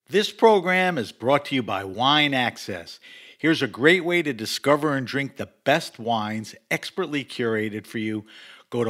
This program is brought to you by Wine Access. Here's a great way to discover and drink the best wines expertly curated for you. Go to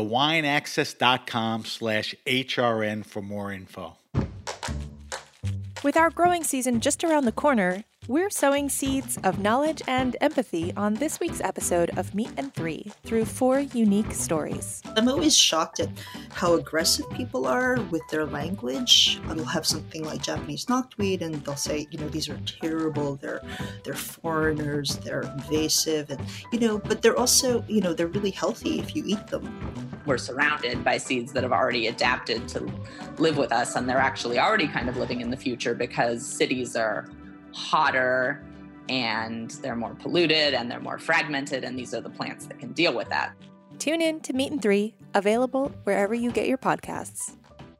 wineaccess.com/HRN for more info. With our growing season just around the corner, we're sowing seeds of knowledge and empathy on this week's episode of Meat and Three through 4 unique stories. I'm always shocked at how aggressive people are with their language. They'll have something like Japanese knotweed and they'll say, these are terrible, they're foreigners, they're invasive, and, but they're also, they're really healthy if you eat them. We're surrounded by seeds that have already adapted to live with us, and they're actually already kind of living in the future because cities are hotter and they're more polluted and they're more fragmented, and these are the plants that can deal with that. Tune in to Meat and Three, available wherever you get your podcasts.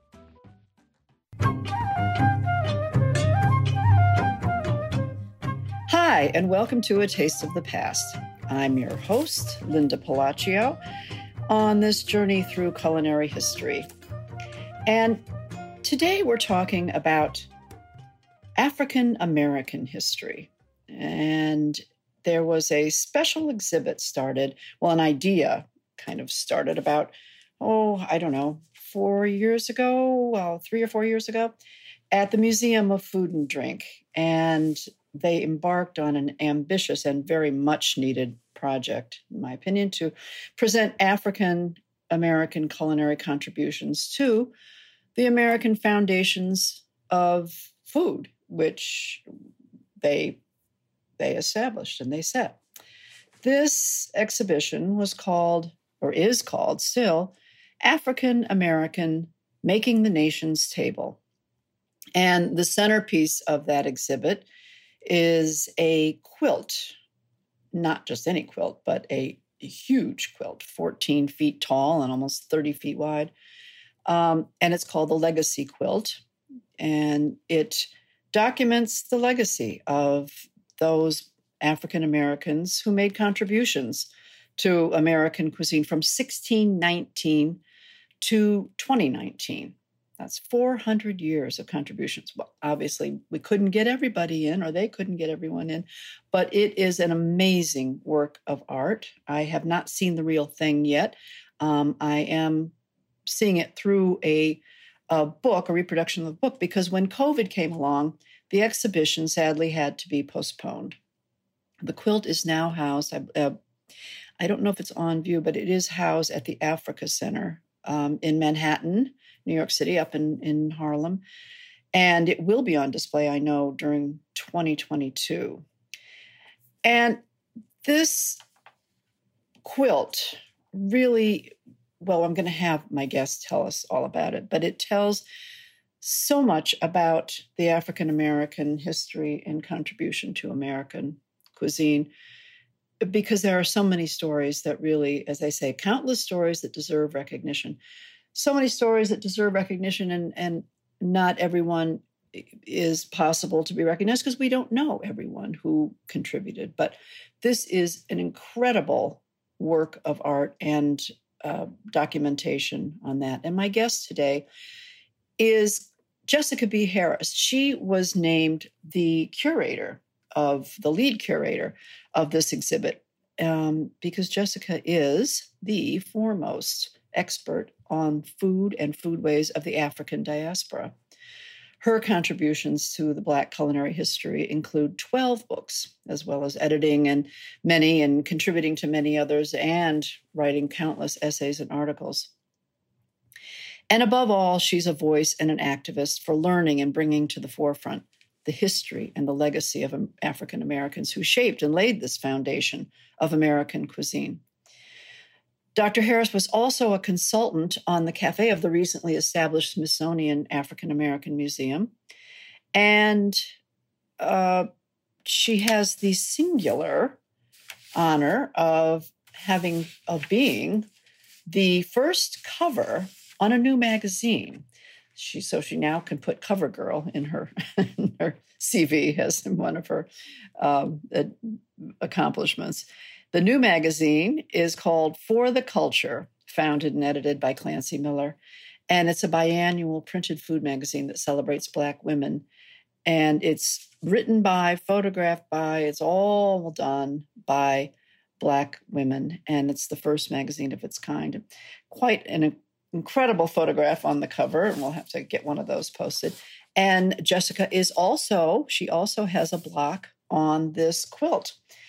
Hi, and welcome to A Taste of the Past. I'm your host, Linda Palacio, on this journey through culinary history. And today we're talking about African American history. And there was a special exhibit started, an idea kind of started about, 4 years ago, 3 or 4 years ago, at the Museum of Food and Drink. And they embarked on an ambitious and very much needed project, in my opinion, to present African American culinary contributions to the American foundations of food, which they established and they set. This exhibition was called, or is called still, African American Making the Nation's Table. And the centerpiece of that exhibit is a quilt, not just any quilt, but a huge quilt, 14 feet tall and almost 30 feet wide. And it's called the Legacy Quilt. And it documents the legacy of those African Americans who made contributions to American cuisine from 1619 to 2019. That's 400 years of contributions. Well, obviously, we couldn't get everybody in, or they couldn't get everyone in, but it is an amazing work of art. I have not seen the real thing yet. I am seeing it through a book, a reproduction of the book, because when COVID came along, the exhibition sadly had to be postponed. The quilt is now housed, I don't know if it's on view, but it is housed at the Africa Center in Manhattan, New York City, up in Harlem. And it will be on display, I know, during 2022. And this quilt really, I'm going to have my guests tell us all about it, but it tells so much about the African American history and contribution to American cuisine, because there are so many stories that really, as I say, countless stories that deserve recognition. So many stories that deserve recognition, and not everyone is possible to be recognized because we don't know everyone who contributed. But this is an incredible work of art and documentation on that. And my guest today is Jessica B. Harris. She was named the lead curator of this exhibit because Jessica is the foremost expert on food and foodways of the African diaspora. Her contributions to the Black culinary history include 12 books, as well as editing and contributing to many others, and writing countless essays and articles. And above all, she's a voice and an activist for learning and bringing to the forefront the history and the legacy of African Americans who shaped and laid this foundation of American cuisine. Dr. Harris was also a consultant on the cafe of the recently established Smithsonian African American Museum. And she has the singular honor of being the first cover on a new magazine. She now can put cover girl in her CV as one of her accomplishments. The new magazine is called For the Culture, founded and edited by Clancy Miller. And it's a biannual printed food magazine that celebrates Black women And it's written by, photographed by, it's all done by Black women. And it's the first magazine of its kind. Quite an incredible photograph on the cover. And we'll have to get one of those posted. And Jessica she also has a block on this quilt.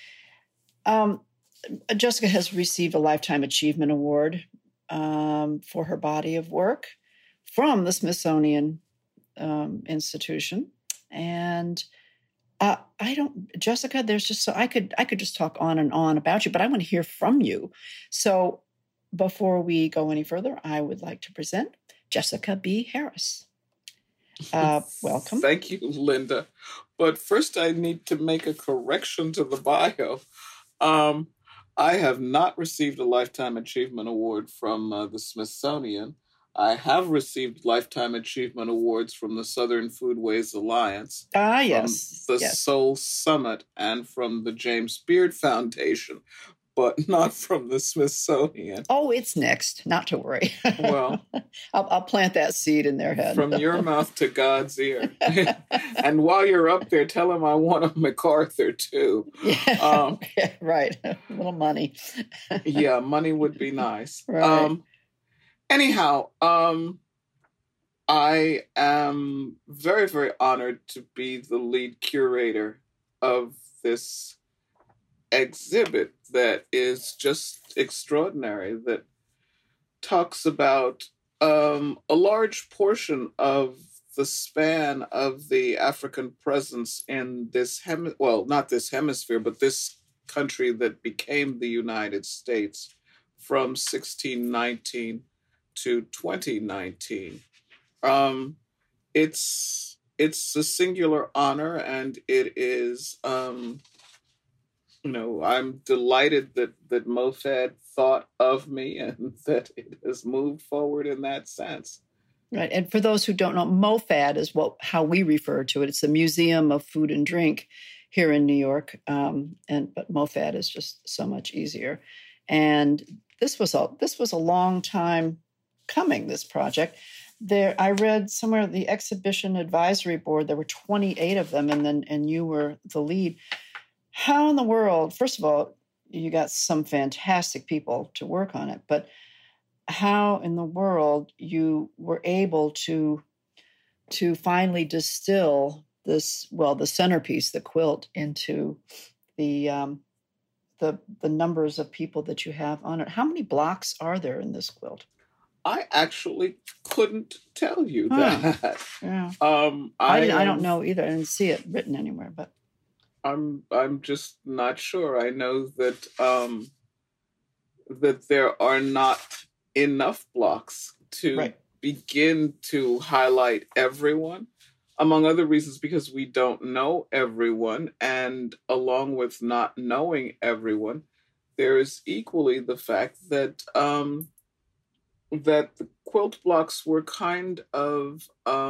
Jessica has received a Lifetime Achievement Award for her body of work from the Smithsonian Institution. And Jessica, there's just I could just talk on and on about you, but I want to hear from you. So before we go any further, I would like to present Jessica B. Harris. Welcome. Thank you, Linda. But first I need to make a correction to the bio. I have not received a Lifetime Achievement Award from the Smithsonian. I have received Lifetime Achievement Awards from the Southern Foodways Alliance, yes, from the Soul Summit, and from the James Beard Foundation, but not from the Smithsonian. Oh, it's next. Not to worry. Well, I'll plant that seed in their head. From your mouth to God's ear. And while you're up there, tell him I want a MacArthur too. Yeah, right. A little money. Yeah, money would be nice. Right. Anyhow, I am very, very honored to be the lead curator of this exhibit that is just extraordinary, that talks about a large portion of the span of the African presence in this not this hemisphere, but this country that became the United States from 1619 to 2019. It's a singular honor, and it is, I'm delighted that MoFad thought of me and that it has moved forward in that sense. Right. And for those who don't know, MoFad is how we refer to it. It's the Museum of Food and Drink here in New York. But MoFad is just so much easier. And this was a long time coming, this project. I read somewhere the exhibition advisory board, there were 28 of them, and you were the lead. How in the world, first of all, you got some fantastic people to work on it, but how in the world you were able to finally distill this, the centerpiece, the quilt, into the numbers of people that you have on it. How many blocks are there in this quilt? I actually couldn't tell you that. Yeah. I don't know either. I didn't see it written anywhere, but I'm just not sure. I know that that there are not enough blocks to begin to highlight everyone, among other reasons because we don't know everyone, and along with not knowing everyone, there is equally the fact that that the quilt blocks were kind of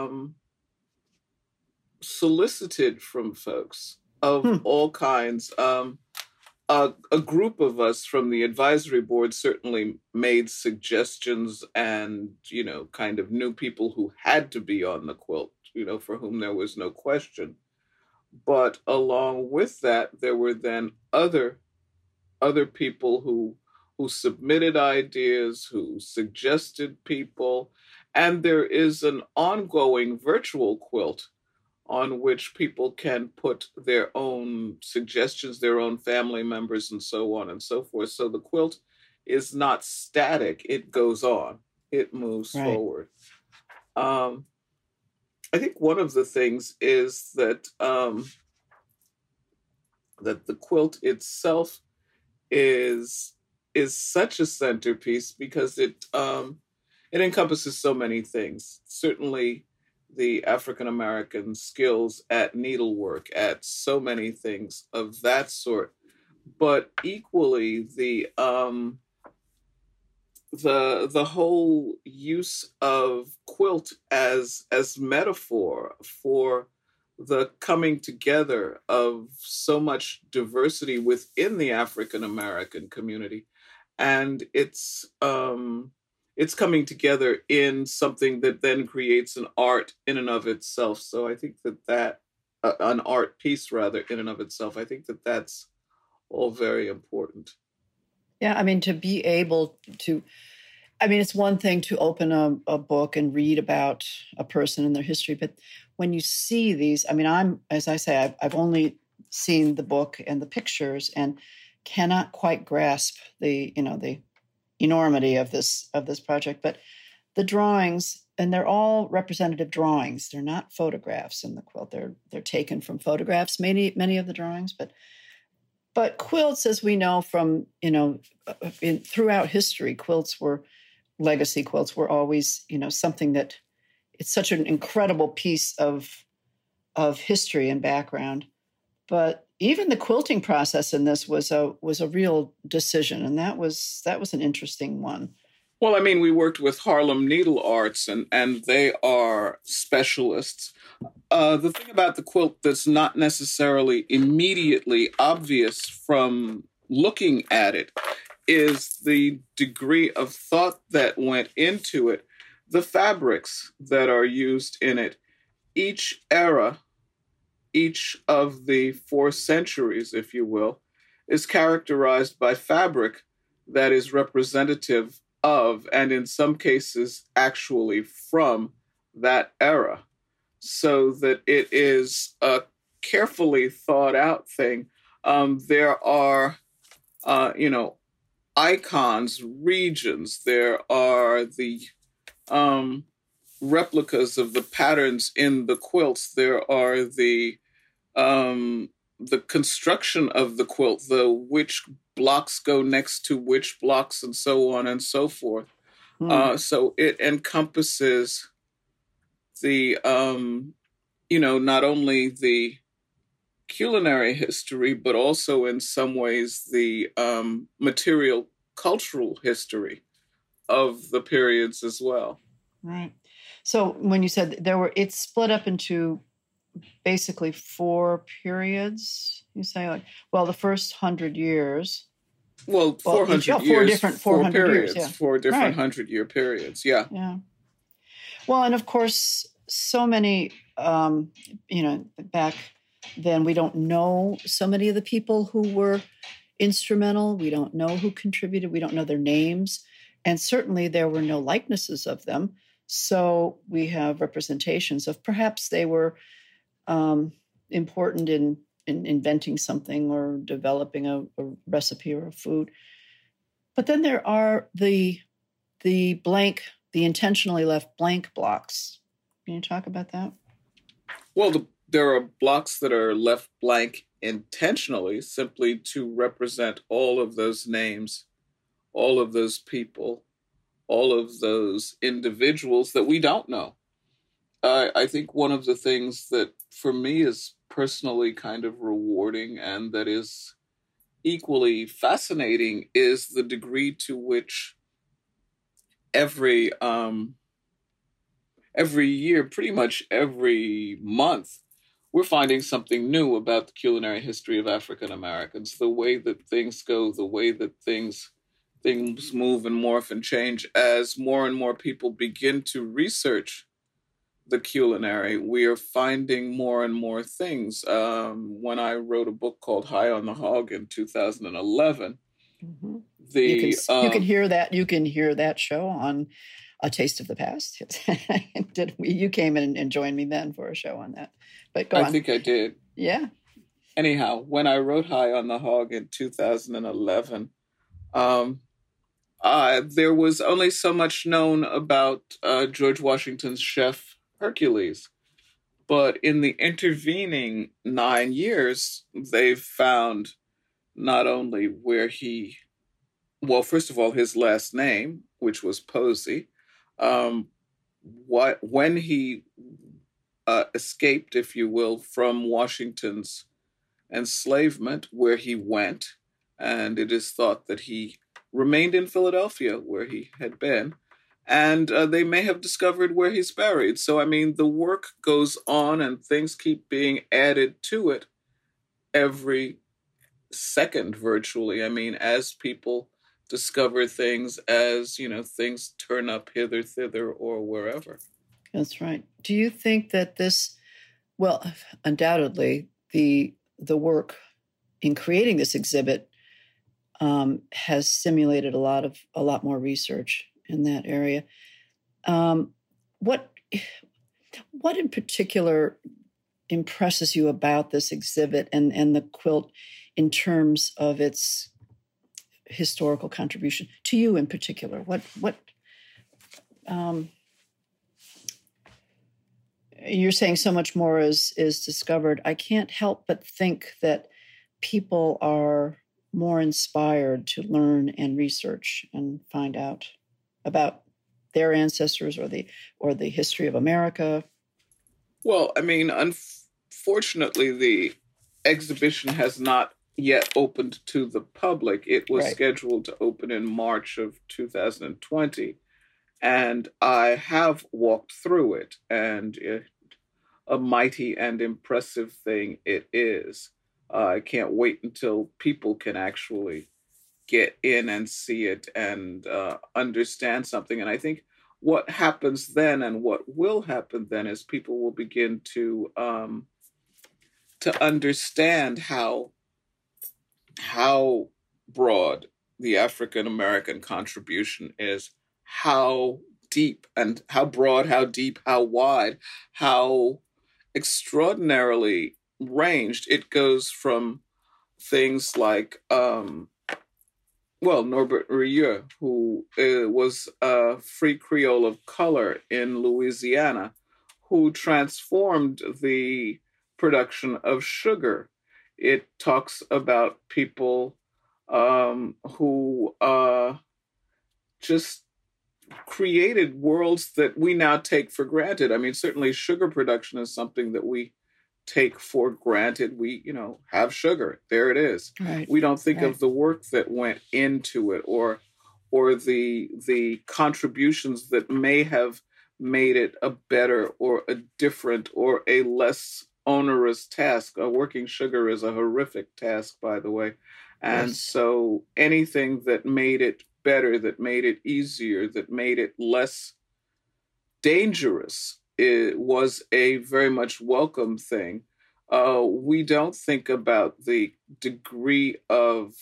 solicited from folks of all kinds. A group of us from the advisory board certainly made suggestions and, kind of knew people who had to be on the quilt, for whom there was no question. But along with that, there were then other people who submitted ideas, who suggested people, and there is an ongoing virtual quilt on which people can put their own suggestions, their own family members, and so on and so forth. So the quilt is not static. It goes on. It moves forward. I think one of the things is that that the quilt itself is such a centerpiece because it encompasses so many things. Certainly the African-American skills at needlework, at so many things of that sort, but equally the whole use of quilt as metaphor for the coming together of so much diversity within the African-American community. And it's coming together in something that then creates an art in and of itself. So I think that an art piece, rather, in and of itself. I think that that's all very important. Yeah, I mean, to be able to, I mean, it's one thing to open a book and read about a person and their history, but when you see these, I mean, as I say, I've only seen the book and the pictures and cannot quite grasp the enormity of this project, but the drawings, and they're all representative drawings. They're not photographs in the quilt. They're taken from photographs, many of the drawings, but quilts, as we know from, throughout history, legacy quilts were always, something that it's such an incredible piece of history and background. But even the quilting process in this was a real decision, and that was an interesting one. Well, I mean, we worked with Harlem Needle Arts, and they are specialists. The thing about the quilt that's not necessarily immediately obvious from looking at it is the degree of thought that went into it, the fabrics that are used in it. Each era, each of the 4 centuries, if you will, is characterized by fabric that is representative of, and in some cases, actually from that era. So that it is a carefully thought out thing. There are, icons, regions. There are the replicas of the patterns in the quilts. There are the construction of the quilt, which blocks go next to which blocks, and so on and so forth. So it encompasses the, not only the culinary history, but also in some ways the material cultural history of the periods as well. Right. So when you said it's split up into basically 4 periods, you say, the first 100 years. Well, 400 years. 4 different 400 periods, years, yeah. 4 different 100-year periods, yeah. Yeah. Well, and of course, so many, back then, we don't know so many of the people who were instrumental. We don't know who contributed. We don't know their names. And certainly there were no likenesses of them. So we have representations of perhaps they were important in inventing something or developing a recipe or a food. But then there are the intentionally left blank blocks. Can you talk about that? Well, there are blocks that are left blank intentionally, simply to represent all of those names, all of those people, all of those individuals that we don't know. I think one of the things that for me is personally kind of rewarding and that is equally fascinating is the degree to which every year, pretty much every month, we're finding something new about the culinary history of African Americans, the way that things go, the way that things move and morph and change as more and more people begin to research the culinary. We are finding more and more things. When I wrote a book called High on the Hog in 2011, mm-hmm. You can hear that. You can hear that show on A Taste of the Past. You came in and joined me then for a show on that. But go on. I think I did. Yeah. Anyhow, when I wrote High on the Hog in 2011, there was only so much known about George Washington's chef Hercules. But in the intervening 9 years, they've found not only where first of all, his last name, which was Posey, when he escaped, if you will, from Washington's enslavement, where he went, and it is thought that he remained in Philadelphia, where he had been, and they may have discovered where he's buried. So, I mean, the work goes on and things keep being added to it every second, virtually. I mean, as people discover things, as, things turn up hither, thither, or wherever. That's right. Do you think that this Well, undoubtedly, the work in creating this exhibit has stimulated a lot more research in that area. What in particular impresses you about this exhibit and the quilt in terms of its historical contribution to you in particular? What you're saying so much more is discovered. I can't help but think that people are more inspired to learn and research and find out about their ancestors or the history of America. Well, I mean, unfortunately, the exhibition has not yet opened to the public. It was scheduled to open in March of 2020. And I have walked through it, and a mighty and impressive thing it is. I can't wait until people can actually get in and see it and understand something. And I think what happens then and what will happen then is people will begin to understand how broad the African American contribution is, how deep and how broad, how deep, how wide, how extraordinarily ranged. It goes from things like, Norbert Rieu, who was a free Creole of color in Louisiana, who transformed the production of sugar. It talks about people who just created worlds that we now take for granted. I mean, certainly sugar production is something that we take for granted. We, have sugar. There it is. Right. We don't think of the work that went into it or the contributions that may have made it a better or a different or a less onerous task. Working sugar is a horrific task, by the way. And so anything that made it better, that made it easier, that made it less dangerous, it was a very much welcome thing. We don't think about the degree of,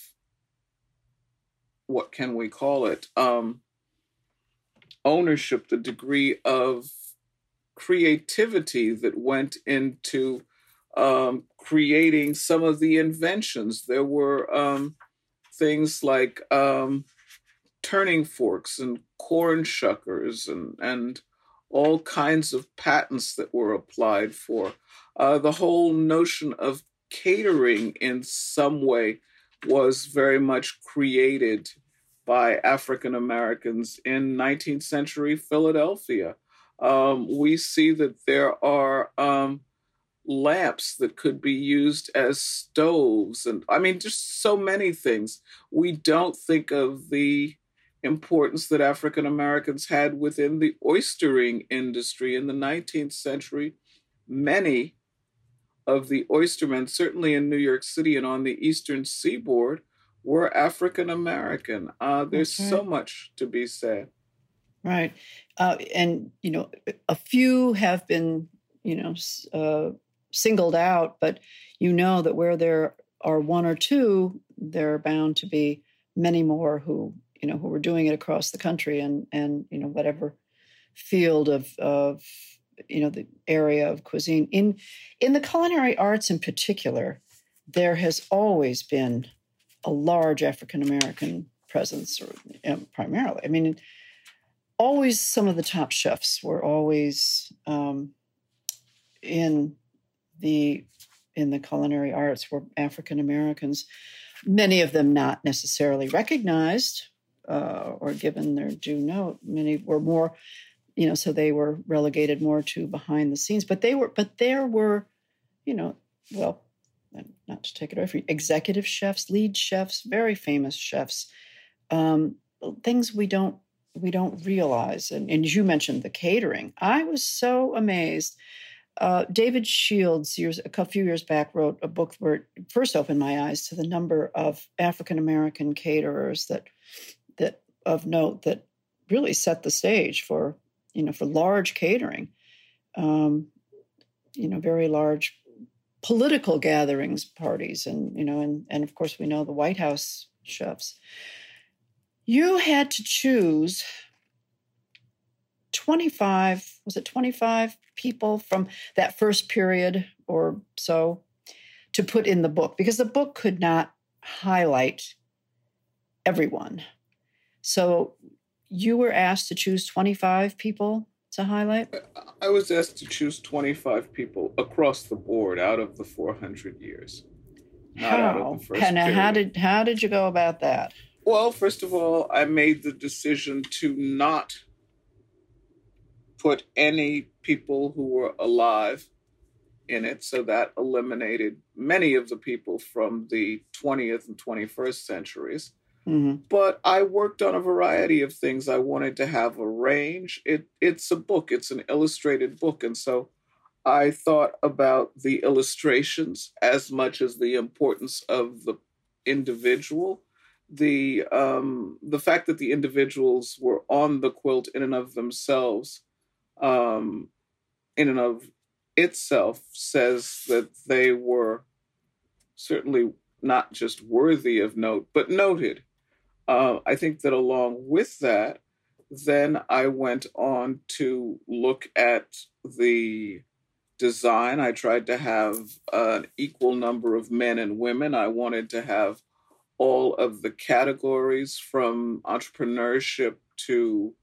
what can we call it, ownership, the degree of creativity that went into creating some of the inventions. There were things like turning forks and corn shuckers and all kinds of patents that were applied for. The whole notion of catering in some way was very much created by African Americans in 19th century Philadelphia. We see that there are lamps that could be used as stoves. And I mean, just so many things. We don't think of the importance that African Americans had within the oystering industry in the 19th century. Many of the oystermen, certainly in New York City and on the Eastern Seaboard, were African American. There's so much to be said. Right. And, a few have been, singled out, but that where there are one or two, there are bound to be many more who were doing it across the country and whatever field of the area of cuisine. In the culinary arts in particular, there has always been a large African-American presence, primarily. I mean, always some of the top chefs were always in the culinary arts were African Americans. Many of them not necessarily recognized or given their due note. Many were more, so they were relegated more to behind the scenes. But there were, not to take it away from you, executive chefs, lead chefs, very famous chefs, things we don't realize. And as you mentioned, the catering. I was so amazed. David Shields, a few years back, wrote a book where it first opened my eyes to the number of African-American caterers that of note that really set the stage for large catering. very large political gatherings, parties, and of course we know the White House chefs. You had to choose 25 people from that first period or so to put in the book, because the book could not highlight everyone. So you were asked to choose 25 people to highlight? I was asked to choose 25 people across the board out of the 400 years. Not out of the first period. How did you go about that? Well, first of all, I made the decision to not put any people who were alive in it, so that eliminated many of the people from the 20th and 21st centuries. Mm-hmm. But I worked on a variety of things. I wanted to have a range. It's a book. It's an illustrated book. And so I thought about the illustrations as much as the importance of the individual. The fact that the individuals were on the quilt in and of themselves, in and of itself, says that they were certainly not just worthy of note, but noted. I think that along with that, then I went on to look at the design. I tried to have an equal number of men and women. I wanted to have all of the categories from entrepreneurship to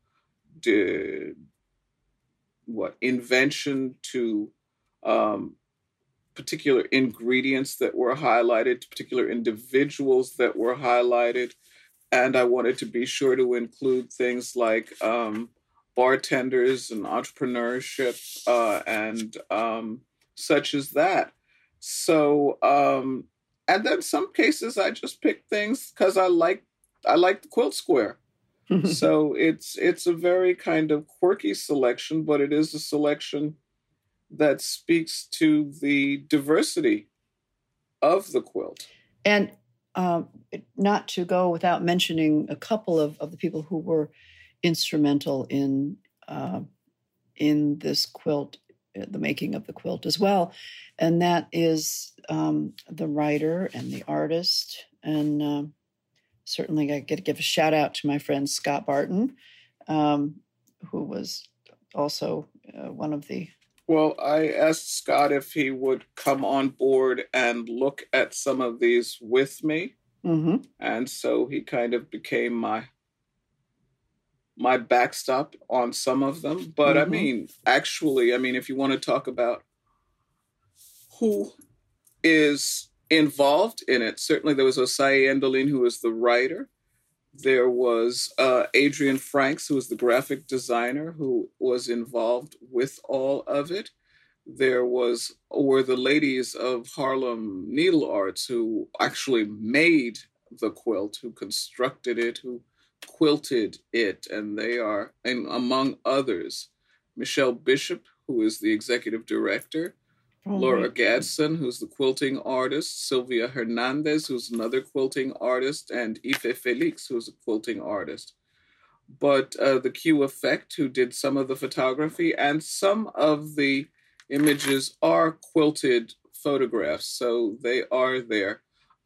invention to particular ingredients that were highlighted, to particular individuals that were highlighted. And I wanted to be sure to include things like bartenders and entrepreneurship and such as that. So, and then some cases I just picked things because I like the quilt square. So it's a very kind of quirky selection, but it is a selection that speaks to the diversity of the quilt. And not to go without mentioning a couple of the people who were instrumental in this quilt, the making of the quilt as well. And that is the writer and the artist. And certainly I get to give a shout out to my friend Scott Barton, who was also one of the... Well, I asked Scott if he would come on board and look at some of these with me. Mm-hmm. And so he kind of became my backstop on some of them. But Mm-hmm. I mean, if you want to talk about who is involved in it, certainly there was Osayi Endolin, who was the writer. There was Adrian Franks, who was the graphic designer, who was involved with all of it. There were the ladies of Harlem Needle Arts, who actually made the quilt, who constructed it, who quilted it. And they are, and among others, Michelle Bishop, who is the executive director, Laura Gadsden, who's the quilting artist, Sylvia Hernandez, who's another quilting artist, and Ife Felix, who's a quilting artist. But the Q Effect, who did some of the photography, and some of the images are quilted photographs, so they are there.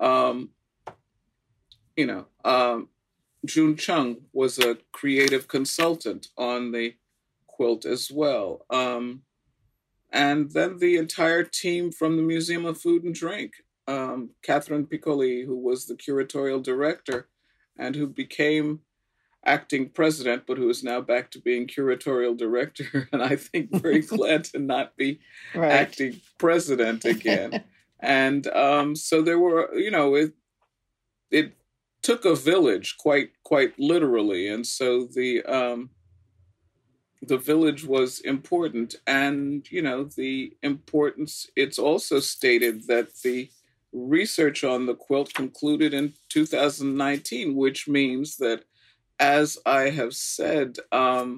June Chung was a creative consultant on the quilt as well. And then the entire team from the Museum of Food and Drink, Catherine Piccoli, who was the curatorial director and who became acting president, but who is now back to being curatorial director. And I think very glad to not be acting president again. And so there were, it took a village quite literally. And so the village was important. And, the importance, it's also stated that the research on the quilt concluded in 2019, which means that, as I have said, the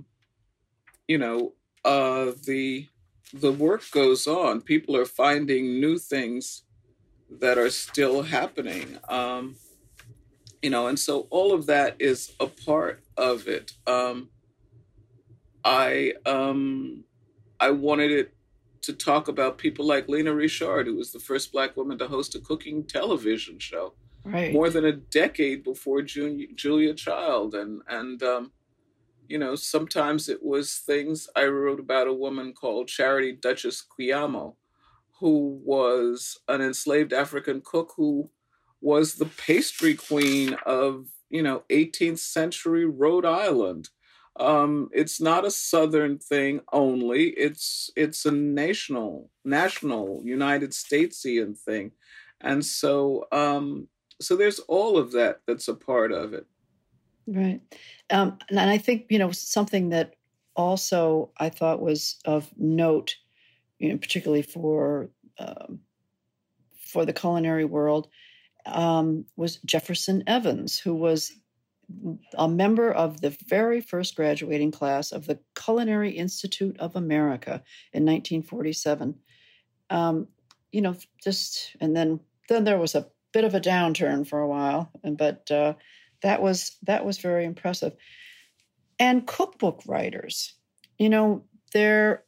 work goes on. People are finding new things that are still happening. And so all of that is a part of it. I wanted it to talk about people like Lena Richard, who was the first Black woman to host a cooking television show, Right. more than a decade before Julia Child. And sometimes it was things. I wrote about a woman called Charity Duchess Quiyamo, who was an enslaved African cook who was the pastry queen of, 18th century Rhode Island. It's not a Southern thing only. It's a national United Statesian thing. And so there's all of that that's a part of it. Right. And I think, something that also I thought was of note, particularly for the culinary world, was Jefferson Evans, who was a member of the very first graduating class of the Culinary Institute of America in 1947. And then there was a bit of a downturn for a while, but that was very impressive. And cookbook writers, there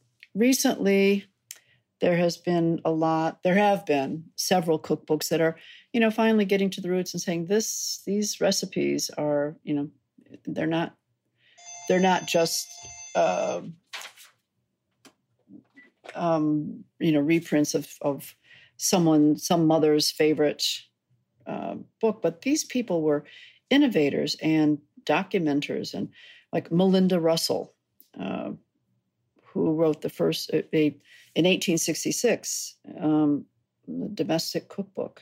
have been several cookbooks that are, finally getting to the roots and saying these recipes are, they're not just, reprints of some mother's favorite book, but these people were innovators and documenters, and like Melinda Russell, who wrote the first, in 1866, the domestic cookbook.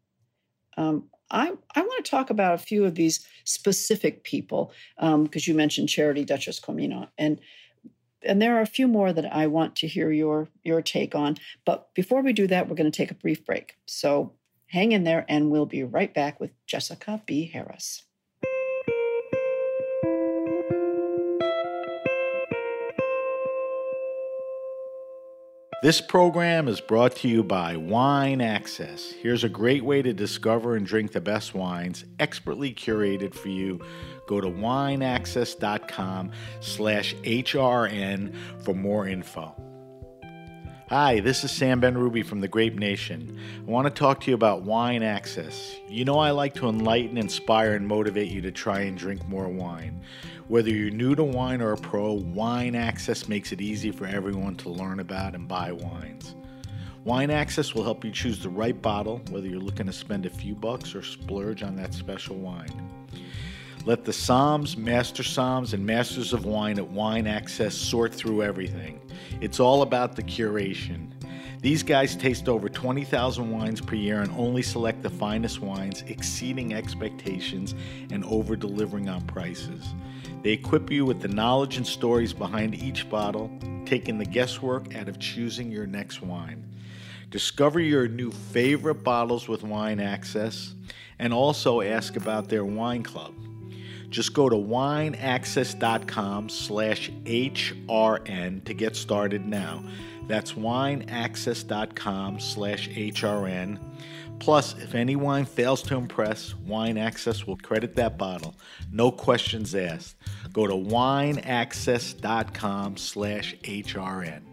I want to talk about a few of these specific people, because you mentioned Charity Duchess Quiyamo, and there are a few more that I want to hear your take on. But before we do that, we're going to take a brief break. So hang in there, and we'll be right back with Jessica B. Harris. This program is brought to you by Wine Access. Here's a great way to discover and drink the best wines, expertly curated for you. Go to wineaccess.com/HRN for more info. Hi, this is Sam Benrubi from the Grape Nation. I want to talk to you about Wine Access. I like to enlighten, inspire, and motivate you to try and drink more wine. Whether you're new to wine or a pro, Wine Access makes it easy for everyone to learn about and buy wines. Wine Access will help you choose the right bottle, whether you're looking to spend a few bucks or splurge on that special wine. Let the Somms, Master Somms, and Masters of Wine at Wine Access sort through everything. It's all about the curation. These guys taste over 20,000 wines per year and only select the finest wines, exceeding expectations and over-delivering on prices. They equip you with the knowledge and stories behind each bottle, taking the guesswork out of choosing your next wine. Discover your new favorite bottles with Wine Access, and also ask about their wine club. Just go to wineaccess.com/HRN to get started now. That's wineaccess.com/HRN. Plus, if any wine fails to impress, Wine Access will credit that bottle. No questions asked. Go to wineaccess.com/HRN.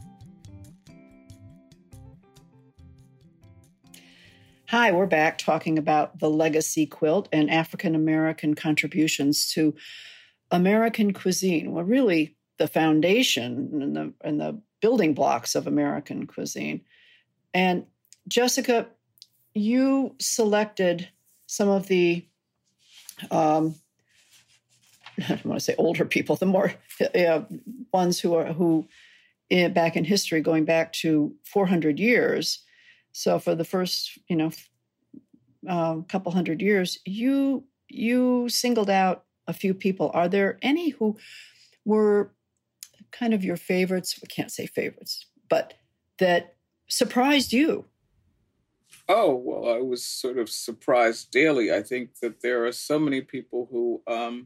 Hi, we're back talking about the legacy quilt and African American contributions to American cuisine. Well, really, the foundation and the building blocks of American cuisine. And Jessica, you selected some of the, I don't want to say older people, the more ones who back in history, going back to 400 years. So for the first, couple hundred years, you singled out a few people. Are there any who were kind of your favorites? We can't say favorites, but that surprised you? Oh, well, I was sort of surprised daily. I think that there are so many people who,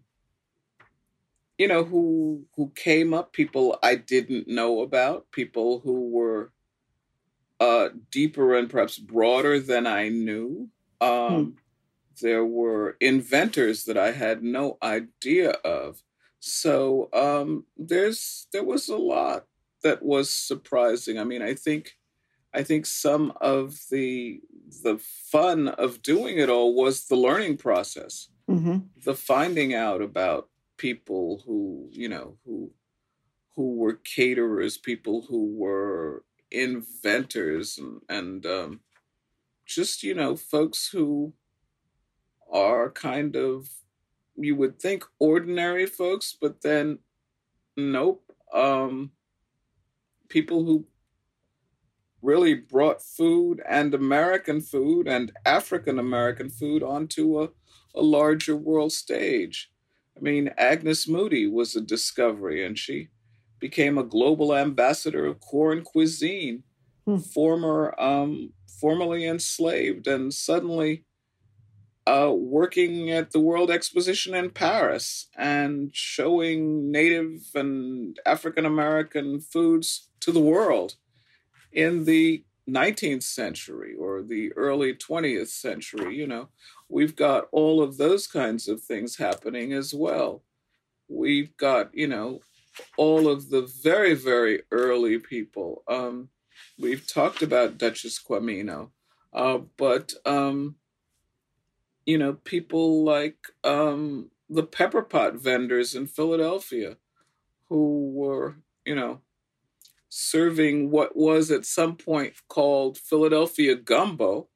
who came up, people I didn't know about, people who were deeper and perhaps broader than I knew. There were inventors that I had no idea of. So there was a lot was surprising. I mean, I think some of the fun of doing it all was the learning process, the finding out about people who, you know, who were caterers, people who were inventors, and just, you know, folks who are kind of, you would think, ordinary folks, but then nope. People who really brought food and American food and African American food onto a larger world stage. I mean, Agnes Moody was a discovery, and she became a global ambassador of corn cuisine, formerly enslaved, and suddenly working at the World Exposition in Paris and showing Native and African American foods to the world in the 19th century or the early 20th century. You know, we've got all of those kinds of things happening as well. We've got, you know, all of the very, very early people. We've talked about Duchess Quamino, but you know, people like the pepper pot vendors in Philadelphia who were, you know, serving what was at some point called Philadelphia gumbo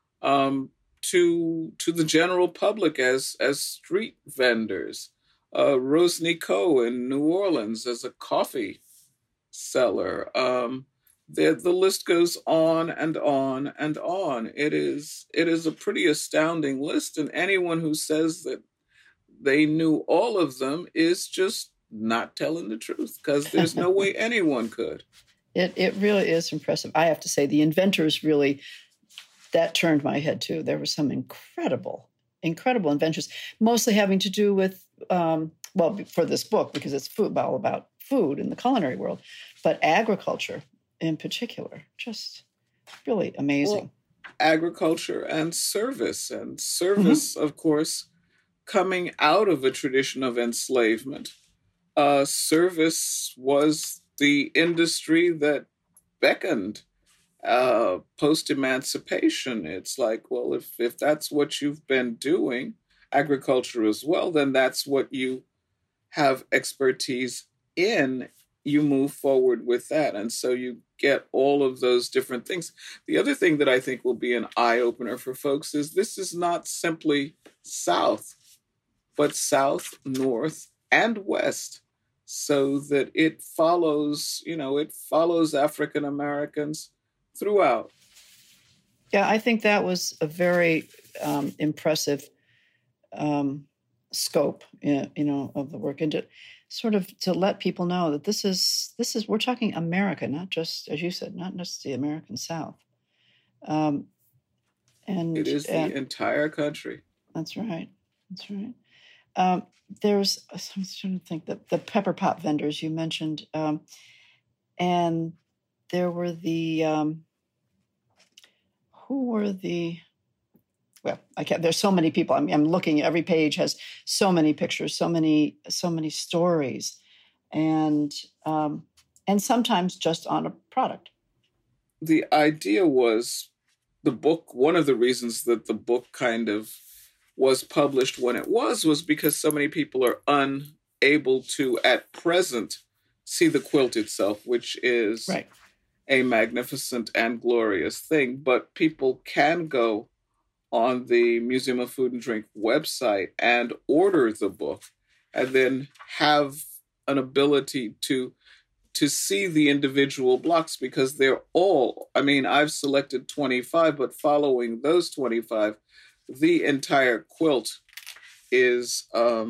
to the general public as street vendors. Rose Nicot in New Orleans as a coffee seller. The list goes on and on and on. It is a pretty astounding list, and anyone who says that they knew all of them is just not telling the truth, because there's no way anyone could. It really is impressive. I have to say, the inventors really, that turned my head too. There were some incredible inventions, mostly having to do with, well, for this book, because it's food, all about food in the culinary world, but agriculture in particular, just really amazing. Well, agriculture and service, of course, coming out of a tradition of enslavement. Service was the industry that beckoned post-emancipation. It's like, well, if that's what you've been doing, agriculture as well, then that's what you have expertise in. You move forward with that. And so you get all of those different things. The other thing that I think will be an eye-opener for folks is this is not simply South, but South, North, and West, so that it follows, you know, it follows African Americans throughout. Yeah, I think that was a very impressive scope, you know, of the work, and to sort of to let people know that this is we're talking America, not just, as you said, not just the American South. And it is the entire country. That's right. That's right. I'm trying to think that the pepper pot vendors you mentioned, and there were the who were the. Well, I can't. There's so many people. I'm looking. Every page has so many pictures, so many stories, and sometimes just on a product. The idea was the book. One of the reasons that the book kind of was published when it was because so many people are unable to, at present, see the quilt itself, which is right. A magnificent and glorious thing. But people can go on the Museum of Food and Drink website and order the book, and then have an ability to see the individual blocks, because they're all, I mean, I've selected 25, but following those 25, the entire quilt is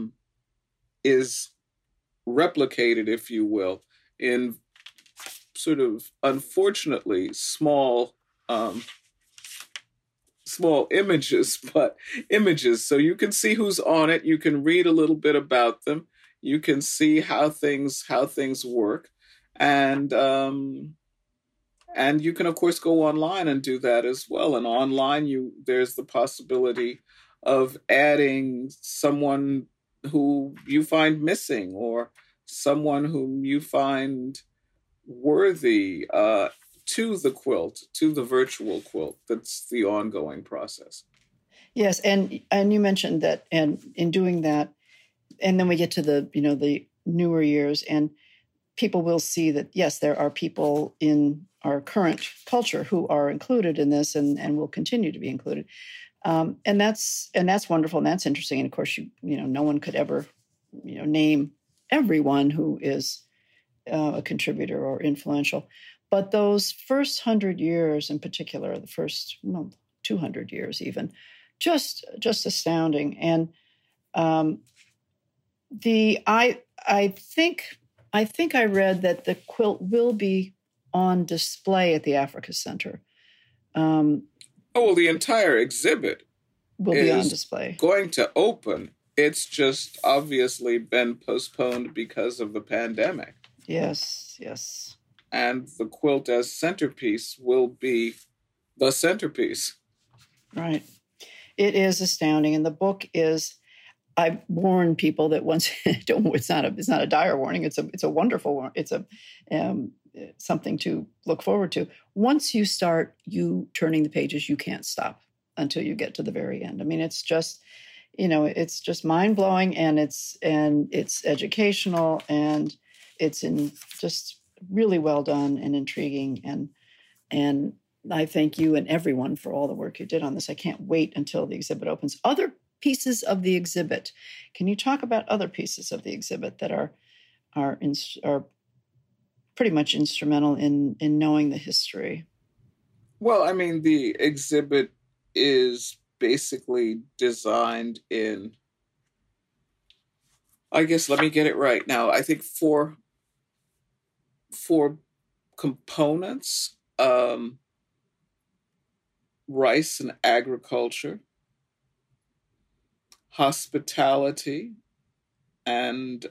replicated, if you will, in sort of, unfortunately, small images, but images. So you can see who's on it. You can read a little bit about them. You can see how things work. And you can, of course, go online and do that as well. And online, there's the possibility of adding someone who you find missing, or someone whom you find worthy to the quilt, to the virtual quilt. That's the ongoing process. Yes, and you mentioned that, and in doing that, and then we get to the newer years, and people will see that, yes, there are people in our current culture who are included in this and will continue to be included. And that's wonderful, and that's interesting. And of course, no one could ever, name everyone who is a contributor or influential. But those first 100 years in particular, the first 200 years even, just astounding. And I think I read that the quilt will be on display at the Africa Center. The entire exhibit will be on display. Going to open. It's just obviously been postponed because of the pandemic. Yes. And the quilt as centerpiece will be the centerpiece. Right. It is astounding. And the book is, I warn people that once, it's not a dire warning. It's a wonderful warning. It's something to look forward to. Once you start turning the pages, you can't stop until you get to the very end. I mean, it's just, it's just mind blowing, and it's educational, and it's just really well done and intriguing. And I thank you and everyone for all the work you did on this. I can't wait until the exhibit opens. Other pieces of the exhibit. Can you talk about other pieces of the exhibit that are pretty much instrumental in knowing the history? Well, I mean, the exhibit is basically designed in, I guess, let me get it right now. I think four components: rice and agriculture, hospitality, and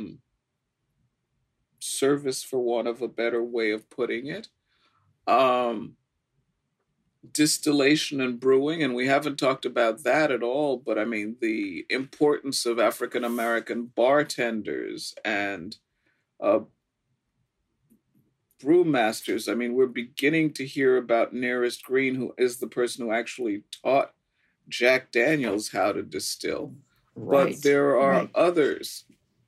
service, for want of a better way of putting it, distillation and brewing, and we haven't talked about that at all, but I mean, the importance of African-American bartenders and brewmasters. I mean, we're beginning to hear about Nearest Green, who is the person who actually taught Jack Daniels how to distill. Right. But there are others.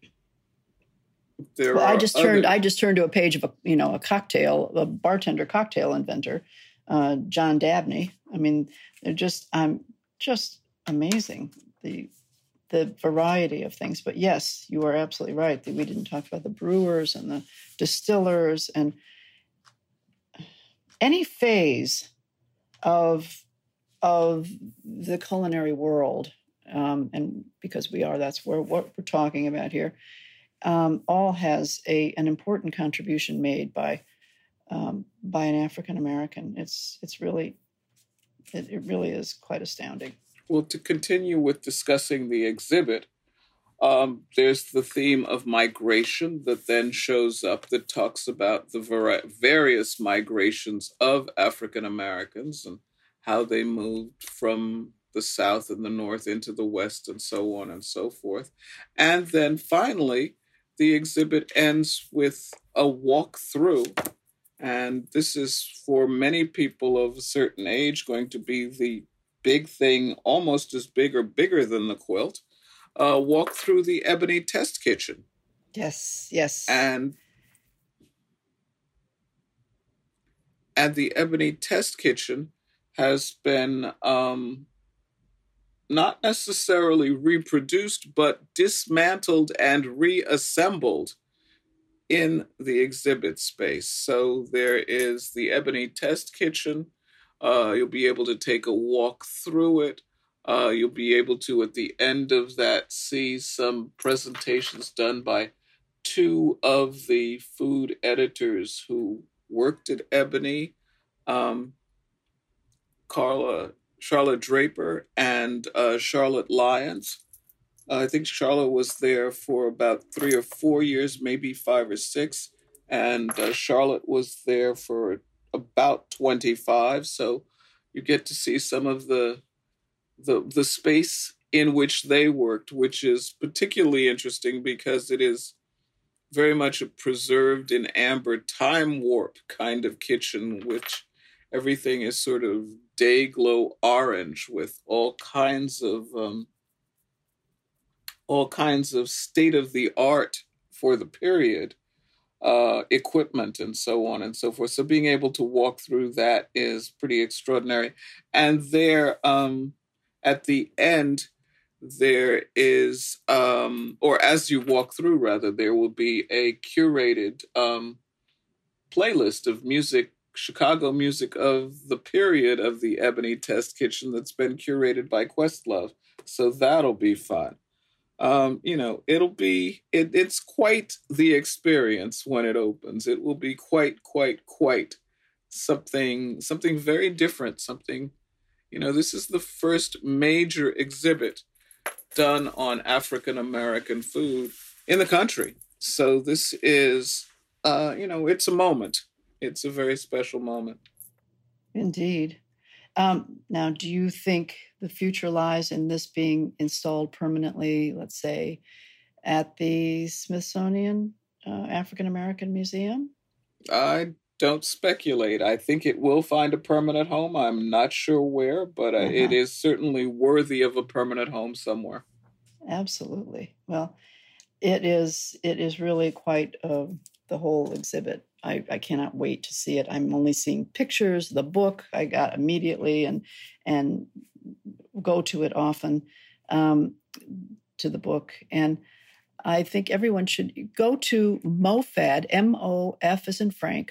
I just turned to a page of a bartender cocktail inventor, John Dabney. I mean, just amazing, the variety of things. But yes, you are absolutely right that we didn't talk about the brewers and the distillers and any phase of the culinary world. And because that's what we're talking about here. All has an important contribution made by an African American. It really is quite astounding. Well, to continue with discussing the exhibit, there's the theme of migration that then shows up, that talks about the various migrations of African Americans and how they moved from the South and the North into the West, and so on and so forth. And then finally, the exhibit ends with a walk through, and this is, for many people of a certain age, going to be the big thing, almost as big or bigger than the quilt. Walk through the Ebony Test Kitchen. Yes. And the Ebony Test Kitchen has been not necessarily reproduced, but dismantled and reassembled in the exhibit space. So there is the Ebony Test Kitchen. You'll be able to take a walk through it. You'll be able to, at the end of that, see some presentations done by two of the food editors who worked at Ebony, Charlotte Draper and Charlotte Lyons. I think Charlotte was there for about 3 or 4 years, maybe 5 or 6. And Charlotte was there for about 25. So you get to see some of the space in which they worked, which is particularly interesting because it is very much a preserved in amber time warp kind of kitchen, which everything is sort of day glow orange with all kinds of state of the art for the period equipment and so on and so forth. So being able to walk through that is pretty extraordinary. And there, at the end, there is, or as you walk through, rather, there will be a curated playlist of music, Chicago music of the period of the Ebony Test Kitchen that's been curated by Questlove. So that'll be fun. It's quite the experience when it opens. It will be quite something very different. Something, this is the first major exhibit done on African American food in the country. So this is, it's a moment. It's a very special moment. Indeed. Now, do you think the future lies in this being installed permanently, let's say, at the Smithsonian African American Museum? I don't speculate. I think it will find a permanent home. I'm not sure where, but it is certainly worthy of a permanent home somewhere. Absolutely. Well, it is really quite the whole exhibit. I cannot wait to see it. I'm only seeing pictures. The book I got immediately and go to it often, to the book. And I think everyone should go to MOFAD, M-O-F as in Frank,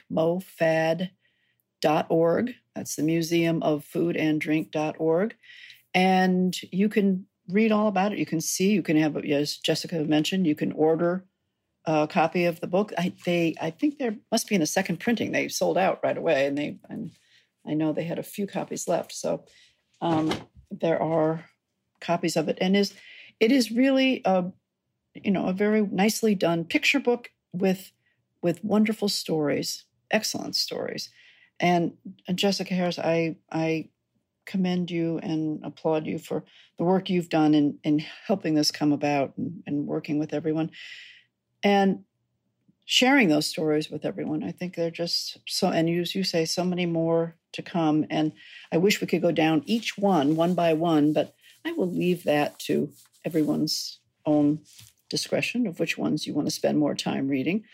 MOFAD.org. That's the Museum of Food and Drink.org. And you can read all about it. You can see, you can have, as Jessica mentioned, you can order a copy of the book. I think there must be in a second printing. They sold out right away, and I know they had a few copies left. So there are copies of it, and it is really a very nicely done picture book with wonderful stories, excellent stories. And Jessica Harris, I commend you and applaud you for the work you've done in helping this come about and working with everyone. And sharing those stories with everyone. I think they're just so, and you say, so many more to come. And I wish we could go down each one by one, but I will leave that to everyone's own discretion of which ones you want to spend more time reading.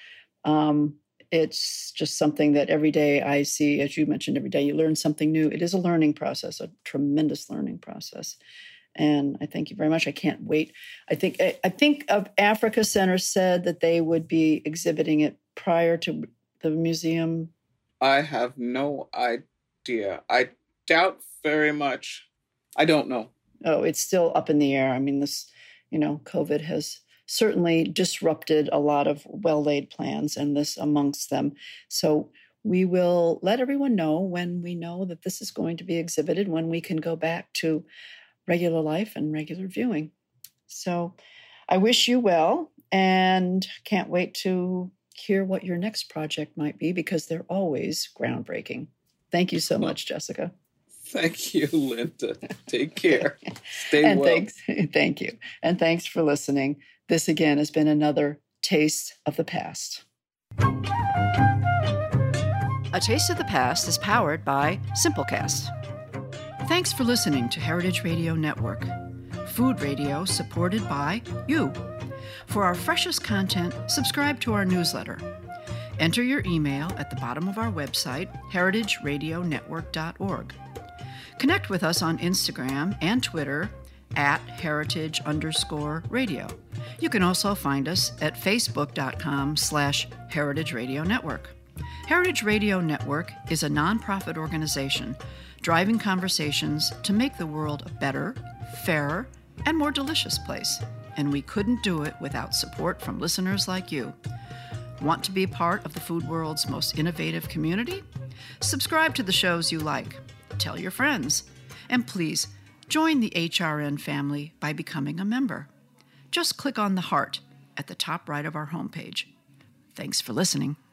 It's just something that every day I see, as you mentioned, every day you learn something new. It is a learning process, a tremendous learning process. And I thank you very much. I can't wait. I think of Africa Center said that they would be exhibiting it prior to the museum. I have no idea. I doubt very much. I don't know. Oh, it's still up in the air. I mean, this, COVID has certainly disrupted a lot of well-laid plans, and this amongst them. So we will let everyone know when we know that this is going to be exhibited, when we can go back to regular life and regular viewing. So I wish you well and can't wait to hear what your next project might be, because they're always groundbreaking. Thank you so much, Jessica. Thank you, Linda. Take care. Stay and well. Thank you. And thanks for listening. This again has been another Taste of the Past. A Taste of the Past is powered by Simplecast. Thanks for listening to Heritage Radio Network, food radio supported by you. For our freshest content, subscribe to our newsletter. Enter your email at the bottom of our website, heritageradionetwork.org. Connect with us on Instagram and Twitter at heritage_radio. You can also find us at facebook.com/Heritage Radio Network. Heritage Radio Network is a nonprofit organization driving conversations to make the world a better, fairer, and more delicious place. And we couldn't do it without support from listeners like you. Want to be part of the food world's most innovative community? Subscribe to the shows you like. Tell your friends. And please, join the HRN family by becoming a member. Just click on the heart at the top right of our homepage. Thanks for listening.